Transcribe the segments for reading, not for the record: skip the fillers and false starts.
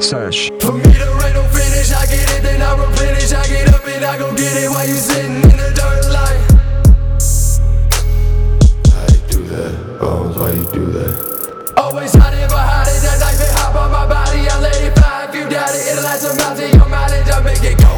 Sesh. For me there ain't no finish, I get it then I replenish. I get up and I go get it while you sitting in the dirt like. Why you do that? Bones, why you do that? Always hiding behind it, that knife it hop on my body. I let it fly if you doubt it. It'll light some out to your mileage, I make it go.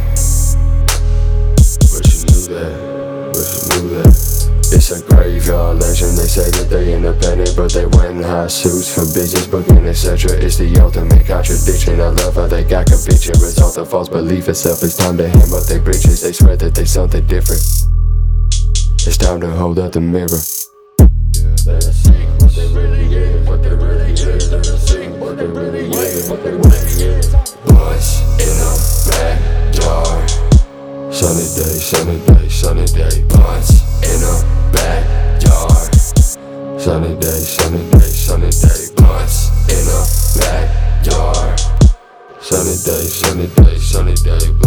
But you knew that, but you knew that. It's a graveyard legend, they say that they independent, but they wearing high suits for business, booking, etc. It's the ultimate contradiction. I love how they got conviction, result of false belief itself. It's time to hem up their britches, they swear that they something different. It's time to hold up the mirror. Let us see what they really is, what they really is. Let us see what they really is, what they really is. Blunts in the backyard. Sunny day, sunny day, sunny day. Blunts in the backyard. Sunny day, sunny day, sunny day. Blunts in the backyard. Sunny day, sunny day, sunny day.